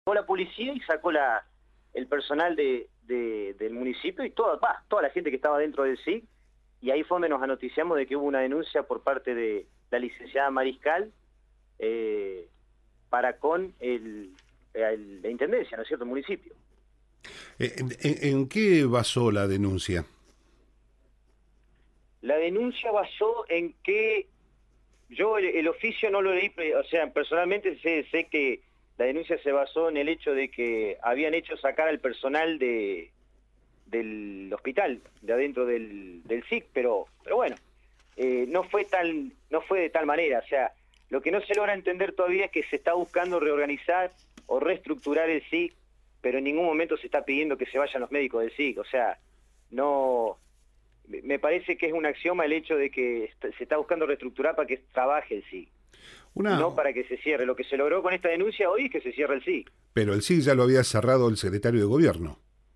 la policía y sacó el personal del municipio y toda la gente que estaba dentro del SIC, y ahí fue donde nos anoticiamos de que hubo una denuncia por parte de la licenciada Mariscal para con la intendencia, ¿no es cierto?, el municipio. ¿En qué basó la denuncia? La denuncia basó en que yo el oficio no lo leí, o sea, personalmente sé que la denuncia se basó en el hecho de que habían hecho sacar al personal del hospital, de adentro del SIC, pero bueno, no fue de tal manera. O sea, lo que no se logra entender todavía es que se está buscando reorganizar o reestructurar el SIC, pero en ningún momento se está pidiendo que se vayan los médicos del SIC. O sea, no, me parece que es un axioma el hecho de que se está buscando reestructurar para que trabaje el SIC. No para que se cierre. Lo que se logró con esta denuncia hoy es que se cierre el SIC. Pero el SIC ya lo había cerrado el secretario de Gobierno.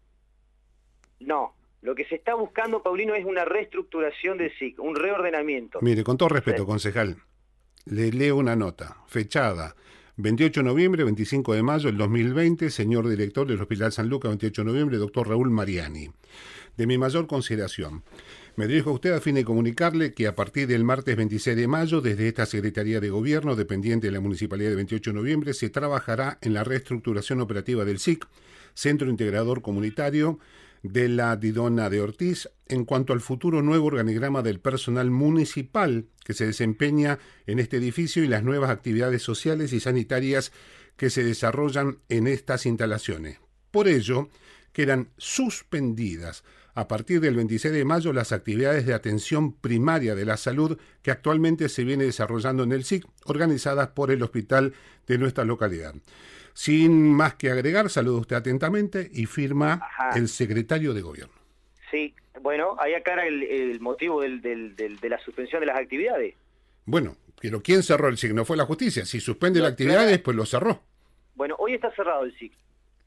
No, lo que se está buscando, Paulino, es una reestructuración del SIC, un reordenamiento. Mire, con todo respeto, concejal, le leo una nota, fechada 28 de noviembre, 25 de mayo del 2020, señor director del Hospital San Lucas, 28 de noviembre, doctor Raúl Mariani. De mi mayor consideración, me dirijo a usted a fin de comunicarle que a partir del martes 26 de mayo, desde esta Secretaría de Gobierno, dependiente de la Municipalidad de 28 de noviembre, se trabajará en la reestructuración operativa del SIC, Centro Integrador Comunitario de la Didona de Ortiz, en cuanto al futuro nuevo organigrama del personal municipal que se desempeña en este edificio y las nuevas actividades sociales y sanitarias que se desarrollan en estas instalaciones. Por ello, quedan suspendidas a partir del 26 de mayo las actividades de atención primaria de la salud que actualmente se viene desarrollando en el SIC, organizadas por el hospital de nuestra localidad. Sin más que agregar, saludo usted atentamente y firma el secretario de Gobierno. Sí, bueno, ahí aclara el motivo de la suspensión de las actividades. Bueno, pero ¿quién cerró el SIC? No fue la justicia. Si suspende las actividades, pues lo cerró. Bueno, hoy está cerrado el SIC.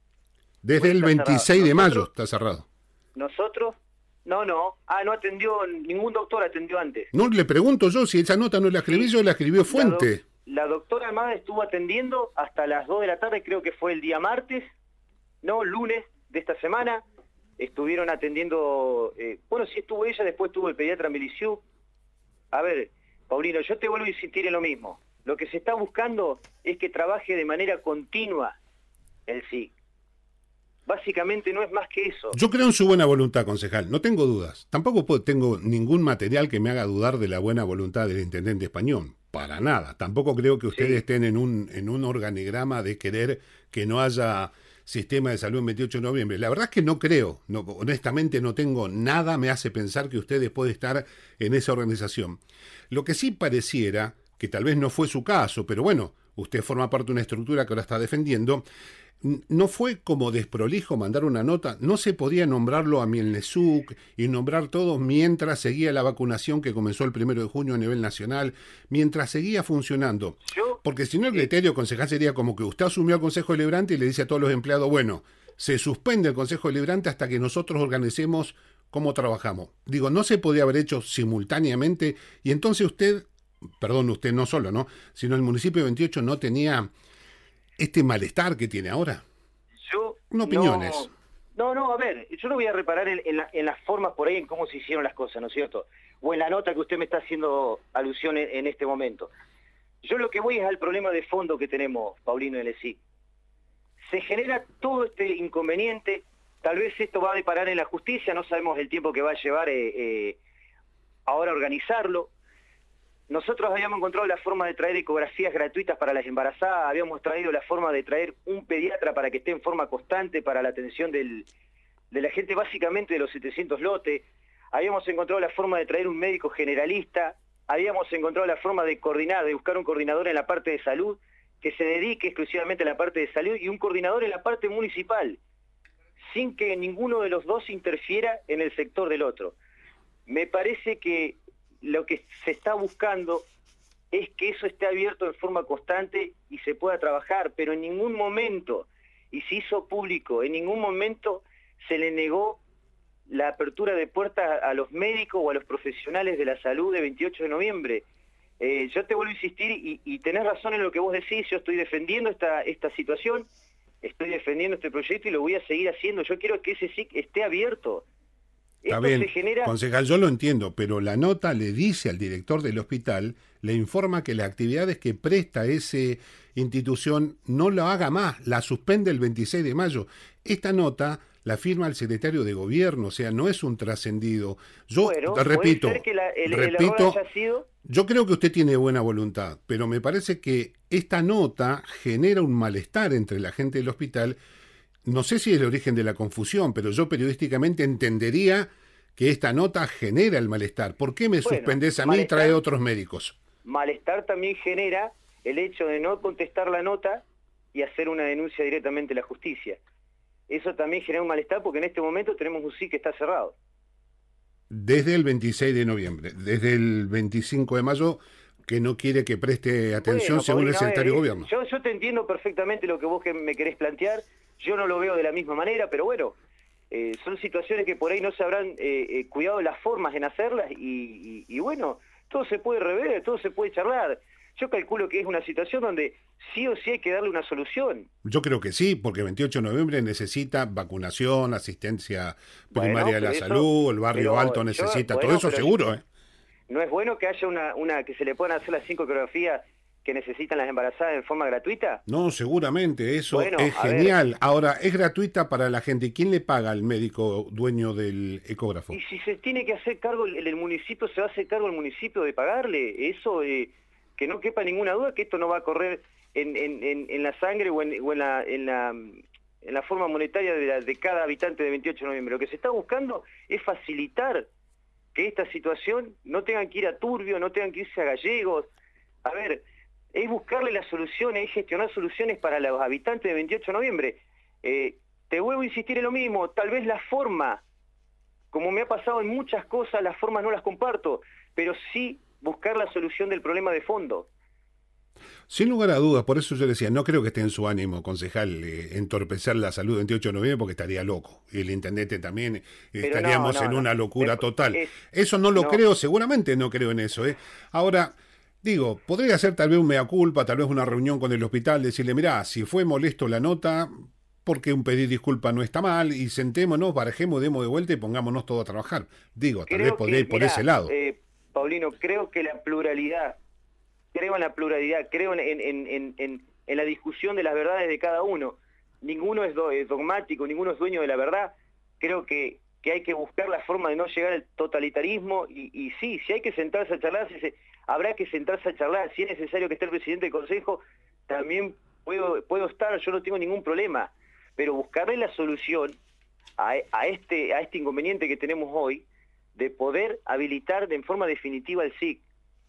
Desde el 26 de mayo está cerrado. ¿Nosotros? No atendió, ningún doctor atendió antes. No, le pregunto yo si esa nota no la escribí yo, la escribió Fuente. La doctora Almada estuvo atendiendo hasta las 2 de la tarde, creo que fue el día martes, lunes de esta semana. Estuvieron atendiendo, sí estuvo ella, después estuvo el pediatra Meliciuk. A ver, Paulino, yo te vuelvo a insistir en lo mismo. Lo que se está buscando es que trabaje de manera continua el SIC. Básicamente no es más que eso. Yo creo en su buena voluntad, concejal, no tengo dudas. Tampoco tengo ningún material que me haga dudar de la buena voluntad del intendente Español. Para nada. Tampoco creo que ustedes estén en un organigrama de querer que no haya sistema de salud en 28 de noviembre. La verdad es que no creo. No, honestamente no tengo nada, me hace pensar que ustedes pueden estar en esa organización. Lo que sí pareciera, que tal vez no fue su caso, pero bueno, usted forma parte de una estructura que ahora está defendiendo. No fue como desprolijo mandar una nota, no se podía nombrarlo a Mielnesuk y nombrar todos mientras seguía la vacunación que comenzó el 1 de junio a nivel nacional, mientras seguía funcionando. Porque si no el criterio, concejal, sería como que usted asumió al Consejo Deliberante y le dice a todos los empleados, bueno, se suspende el Consejo Deliberante hasta que nosotros organicemos cómo trabajamos. Digo, no se podía haber hecho simultáneamente y entonces usted no solo, ¿no? Sino el municipio de 28 no tenía este malestar que tiene ahora. Opiniones. A ver, yo no voy a reparar en las formas por ahí, en cómo se hicieron las cosas, ¿no es cierto? O en la nota que usted me está haciendo alusión en este momento. Yo lo que voy es al problema de fondo que tenemos, Paulino, en el SIC. Se genera todo este inconveniente, tal vez esto va a deparar en la justicia, no sabemos el tiempo que va a llevar ahora organizarlo. Nosotros habíamos encontrado la forma de traer ecografías gratuitas para las embarazadas, habíamos traído la forma de traer un pediatra para que esté en forma constante para la atención de la gente, básicamente de los 700 lotes, habíamos encontrado la forma de traer un médico generalista, habíamos encontrado la forma de coordinar, de buscar un coordinador en la parte de salud que se dedique exclusivamente a la parte de salud y un coordinador en la parte municipal, sin que ninguno de los dos interfiera en el sector del otro. Me parece que lo que se está buscando es que eso esté abierto en forma constante y se pueda trabajar, pero en ningún momento, y se hizo público, en ningún momento se le negó la apertura de puertas a los médicos o a los profesionales de la salud de 28 de noviembre. Yo te vuelvo a insistir y tenés razón en lo que vos decís, yo estoy defendiendo esta situación, defendiendo este proyecto y lo voy a seguir haciendo. Yo quiero que ese SIC esté abierto. Está Esto bien, se genera... concejal, yo lo entiendo, pero la nota le dice al director del hospital, le informa que las actividades que presta esa institución no lo haga más, la suspende el 26 de mayo. Esta nota la firma el secretario de gobierno, o sea, no es un trascendido. Yo Bueno, repito, puede ser que el error haya sido... Yo creo que usted tiene buena voluntad, pero me parece que esta nota genera un malestar entre la gente del hospital. No sé si es el origen de la confusión, pero yo periodísticamente entendería que esta nota genera el malestar. ¿Por qué me suspendés a mí y trae otros médicos? Malestar también genera el hecho de no contestar la nota y hacer una denuncia directamente a la justicia. Eso también genera un malestar porque en este momento tenemos un SIC que está cerrado. Desde el 26 de noviembre, desde el 25 de mayo, que no quiere que preste atención, bueno, según el secretario de gobierno. Yo te entiendo perfectamente lo que vos me querés plantear, yo no lo veo de la misma manera, pero bueno, son situaciones que por ahí no se habrán cuidado las formas en hacerlas y bueno, todo se puede rever, todo se puede charlar. Yo calculo que es una situación donde sí o sí hay que darle una solución. Yo creo que sí, porque el 28 de noviembre necesita vacunación, asistencia primaria de la salud, el barrio alto necesita, todo eso seguro. No es bueno que haya una que se le puedan hacer las 5 ecografías que necesitan las embarazadas en forma gratuita. No, seguramente, eso es genial. Ahora, es gratuita para la gente. ¿Quién le paga al médico dueño del ecógrafo? Y si se tiene que hacer cargo el municipio, se va a hacer cargo el municipio de pagarle. Eso, que no quepa ninguna duda que esto no va a correr en la sangre o en la forma monetaria de cada habitante de 28 de noviembre. Lo que se está buscando es facilitar que esta situación no tengan que ir a Turbio, no tengan que irse a Gallegos. A ver, es buscarle las soluciones, es gestionar soluciones para los habitantes de 28 de noviembre. Te vuelvo a insistir en lo mismo, tal vez la forma, como me ha pasado en muchas cosas, las formas no las comparto, pero sí buscar la solución del problema de fondo. Sin lugar a dudas, por eso yo decía, no creo que esté en su ánimo, concejal, entorpecer la salud del 28 de noviembre porque estaría loco. Y el intendente también, estaríamos en una locura total. Eso no lo creo, seguramente no creo en eso. Ahora, digo, podría ser tal vez un mea culpa, tal vez una reunión con el hospital, decirle, mirá, si fue molesto la nota, porque un pedir disculpa no está mal, y sentémonos, barajemos, demos de vuelta y pongámonos todos a trabajar. Digo, tal vez podría ir por ese lado. Paulino, creo que la pluralidad, creo en la pluralidad, creo en la discusión de las verdades de cada uno. Ninguno es dogmático, ninguno es dueño de la verdad. Creo que hay que buscar la forma de no llegar al totalitarismo y sí, si hay que sentarse a charlar, habrá que sentarse a charlar. Si es necesario que esté el presidente del consejo, también puedo estar, yo no tengo ningún problema. Pero buscarle la solución a este inconveniente que tenemos hoy de poder habilitar en forma definitiva el SIC.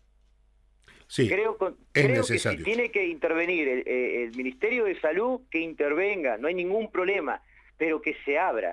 Sí, creo que si tiene que intervenir el Ministerio de Salud, que intervenga, no hay ningún problema, pero que se abra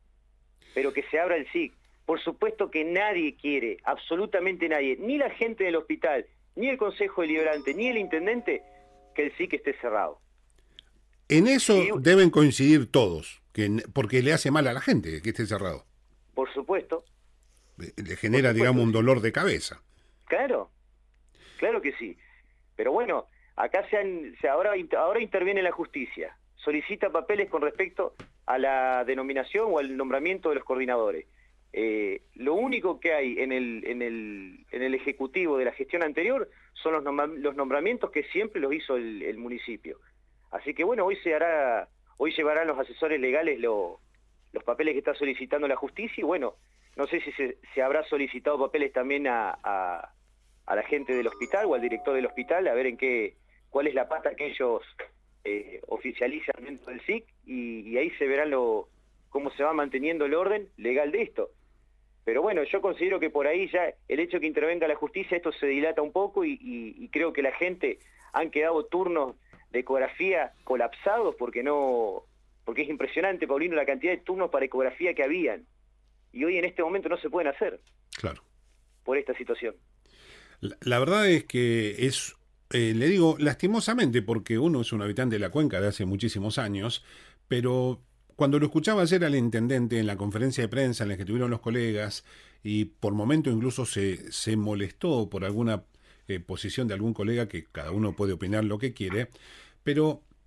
el SIC. Por supuesto que nadie quiere, absolutamente nadie, ni la gente del hospital, ni el Consejo Deliberante, ni el Intendente, que el SIC esté cerrado. En eso deben coincidir todos, porque le hace mal a la gente que esté cerrado. Por supuesto. Le genera, digamos, un dolor de cabeza. Claro que sí. Pero bueno, acá ahora interviene la justicia. Solicita papeles con respecto a la denominación o al nombramiento de los coordinadores. Lo único que hay en el ejecutivo de la gestión anterior son los nombramientos que siempre los hizo el municipio. Así que bueno, hoy llevarán los asesores legales los papeles que está solicitando la justicia y bueno, no sé si se habrá solicitado papeles también a la gente del hospital o al director del hospital, a ver cuál es la pata que ellos oficializan dentro del SIC y ahí se verán cómo se va manteniendo el orden legal de esto. Pero bueno, yo considero que por ahí ya el hecho de que intervenga la justicia, esto se dilata un poco y creo que la gente han quedado turnos de ecografía colapsados porque es impresionante, Paulino, la cantidad de turnos para ecografía que habían. Y hoy en este momento no se pueden hacer. Claro. Por esta situación. La verdad es que le digo lastimosamente, porque uno es un habitante de la cuenca de hace muchísimos años, pero cuando lo escuchaba ayer al intendente en la conferencia de prensa en la que tuvieron los colegas, y por momento incluso se molestó por alguna posición de algún colega, que cada uno puede opinar lo que quiere, pero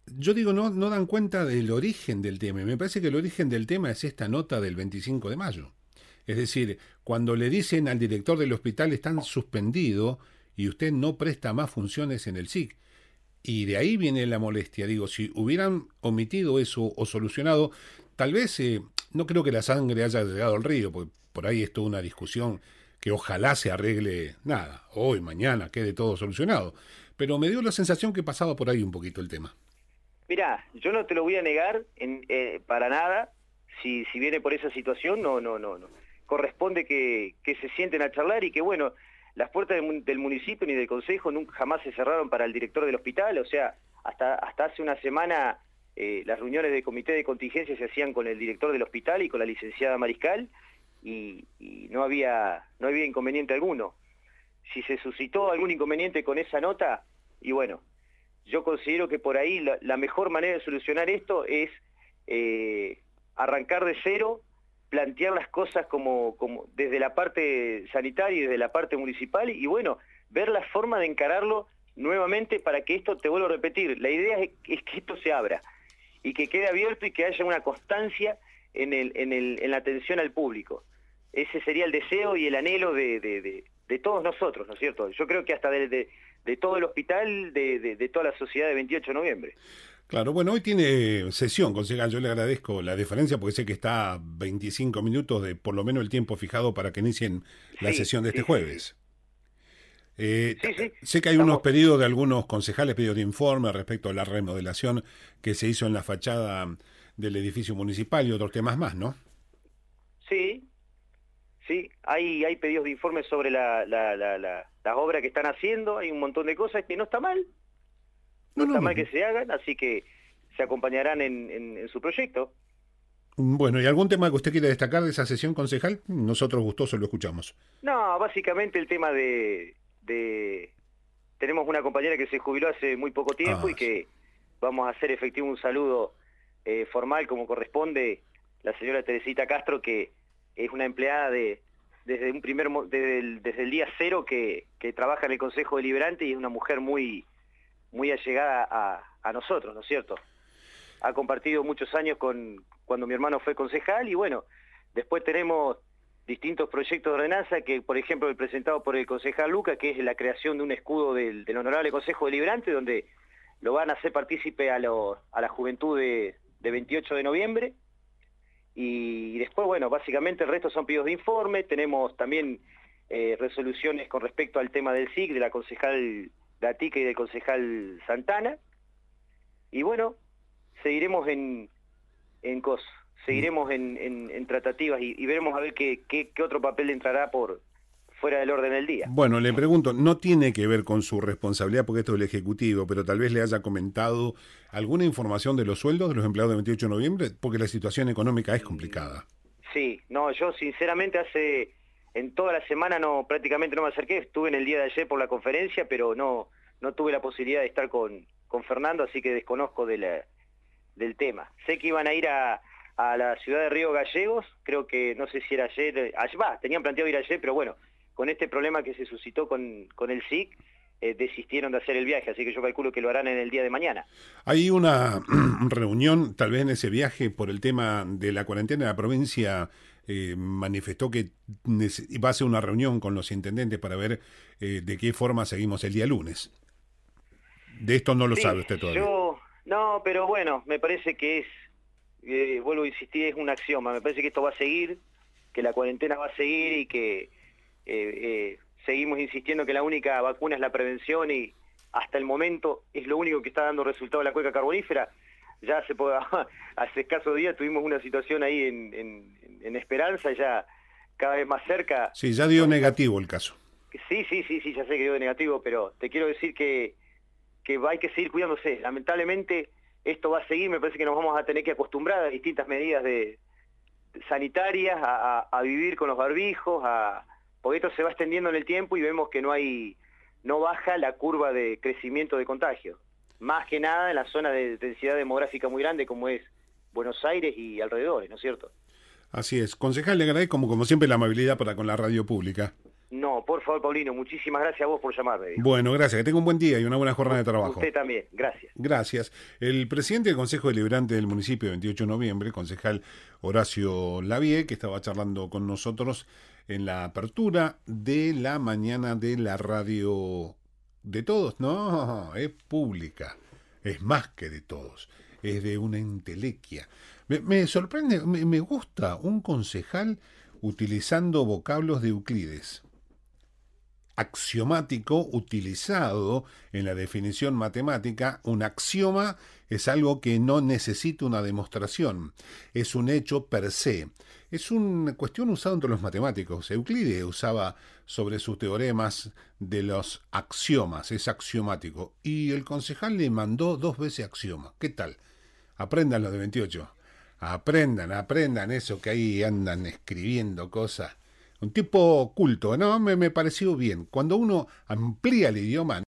yo digo, no dan cuenta del origen del tema. Me parece que el origen del tema es esta nota del 25 de mayo. Es decir, cuando le dicen al director del hospital están suspendido y usted no presta más funciones en el SIC. Y de ahí viene la molestia. Digo, si hubieran omitido eso o solucionado, tal vez no creo que la sangre haya llegado al río, porque por ahí es toda una discusión que ojalá se arregle nada, hoy, mañana, quede todo solucionado. Pero me dio la sensación que pasaba por ahí un poquito el tema. Mirá, yo no te lo voy a negar para nada, si viene por esa situación, no. Corresponde que se sienten a charlar y que, bueno, las puertas del municipio ni del consejo nunca jamás se cerraron para el director del hospital, o sea, hasta hace una semana las reuniones del comité de contingencia se hacían con el director del hospital y con la licenciada Mariscal y no había inconveniente alguno. Si se suscitó algún inconveniente con esa nota, y bueno, yo considero que por ahí la mejor manera de solucionar esto es arrancar de cero, plantear las cosas como desde la parte sanitaria y desde la parte municipal y bueno, ver la forma de encararlo nuevamente para que esto, te vuelvo a repetir, la idea es que esto se abra y que quede abierto y que haya una constancia en la atención al público. Ese sería el deseo y el anhelo de todos nosotros, ¿no es cierto? Yo creo que hasta de todo el hospital, de toda la sociedad de 28 de noviembre. Claro, bueno, hoy tiene sesión, concejal, yo le agradezco la deferencia porque sé que está a 25 minutos de por lo menos el tiempo fijado para que inicien la sesión de este jueves. Sé que hay unos pedidos de algunos concejales, pedidos de informe respecto a la remodelación que se hizo en la fachada del edificio municipal y otros temas más, ¿no? Sí, hay pedidos de informe sobre las obras que están haciendo, hay un montón de cosas que no está mal. No está mal que se hagan, así que se acompañarán en su proyecto. Bueno, ¿y algún tema que usted quiera destacar de esa sesión, concejal? Nosotros gustosos lo escuchamos. No, básicamente el tema tenemos una compañera que se jubiló hace muy poco tiempo y que vamos a hacer efectivo un saludo formal como corresponde, la señora Teresita Castro, que es una empleada desde el día cero que trabaja en el Consejo Deliberante y es una mujer muy allegada a nosotros, ¿no es cierto? Ha compartido muchos años cuando mi hermano fue concejal y bueno, después tenemos distintos proyectos de ordenanza que, por ejemplo, el presentado por el concejal Luca, que es la creación de un escudo del Honorable Consejo Deliberante, donde lo van a hacer partícipe a la juventud de 28 de noviembre. Y después, bueno, básicamente el resto son pedidos de informe, tenemos también resoluciones con respecto al tema del SIC, de la concejal Gatica y del concejal Santana, y bueno, seguiremos en tratativas y veremos a ver qué otro papel entrará por fuera del orden del día. Bueno, le pregunto, no tiene que ver con su responsabilidad porque esto es el Ejecutivo, pero tal vez le haya comentado alguna información de los sueldos de los empleados de 28 de noviembre, porque la situación económica es complicada. Sí, no, yo sinceramente en toda la semana prácticamente no me acerqué, estuve en el día de ayer por la conferencia, pero no tuve la posibilidad de estar con Fernando, así que desconozco del tema. Sé que iban a ir a la ciudad de Río Gallegos, creo que, no sé si era ayer, tenían planteado ir ayer, pero bueno, con este problema que se suscitó con el SIC, desistieron de hacer el viaje, así que yo calculo que lo harán en el día de mañana. Hay una reunión, tal vez en ese viaje, por el tema de la cuarentena de la provincia, manifestó que va a hacer una reunión con los intendentes para ver de qué forma seguimos el día lunes. De esto no lo sabe usted todavía. No, pero bueno, me parece que vuelvo a insistir, es un axioma, me parece que esto va a seguir, que la cuarentena va a seguir y que seguimos insistiendo que la única vacuna es la prevención y hasta el momento es lo único que está dando resultado a la cuenca carbonífera. Ya hace escasos días tuvimos una situación ahí en Esperanza, ya cada vez más cerca. Sí, ya dio negativo el caso. Sí, ya sé que dio negativo, pero te quiero decir que hay que seguir cuidándose. Lamentablemente esto va a seguir, me parece que nos vamos a tener que acostumbrar a distintas medidas sanitarias, a vivir con los barbijos, porque esto se va extendiendo en el tiempo y vemos que no baja la curva de crecimiento de contagio. Más que nada en la zona de densidad demográfica muy grande como es Buenos Aires y alrededores, ¿no es cierto? Así es. Concejal, le agradezco como siempre la amabilidad para con la radio pública. No, por favor, Paulino, muchísimas gracias a vos por llamarme. Viejo. Bueno, gracias. Que tenga un buen día y una buena jornada de trabajo. Usted también, gracias. Gracias. El presidente del Consejo Deliberante del municipio, 28 de noviembre, concejal Horacio Lavie, que estaba charlando con nosotros en la apertura de la mañana de la radio de todos. No, es pública. Es más que de todos. Es de una entelequia. Me sorprende, me gusta un concejal utilizando vocablos de Euclides. Axiomático utilizado en la definición matemática. Un axioma es algo que no necesita una demostración, es un hecho per se. Es una cuestión usada entre los matemáticos. Euclides usaba sobre sus teoremas de los axiomas, es axiomático. Y el concejal le mandó 2 veces axioma. ¿Qué tal? Aprendan los de 28. Aprendan eso que ahí andan escribiendo cosas. Un tipo culto, ¿no? Me pareció bien. Cuando uno amplía el idioma,